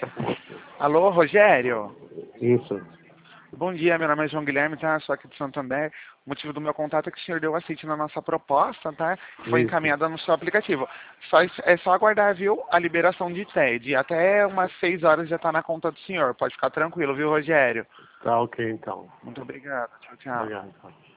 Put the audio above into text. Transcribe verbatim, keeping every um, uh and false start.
Alô, Rogério? Isso. Bom dia, meu nome é João Guilherme, tá? Sou aqui de Santo André. O motivo do meu contato é que o senhor deu aceite na nossa proposta, tá? Foi Isso. encaminhada no seu aplicativo. Só, é só aguardar, viu, a liberação de T E D. Até umas seis horas já tá na conta do senhor. Pode ficar tranquilo, viu, Rogério? Tá ok, então. Muito obrigado. Tchau, tchau. Obrigado. Então.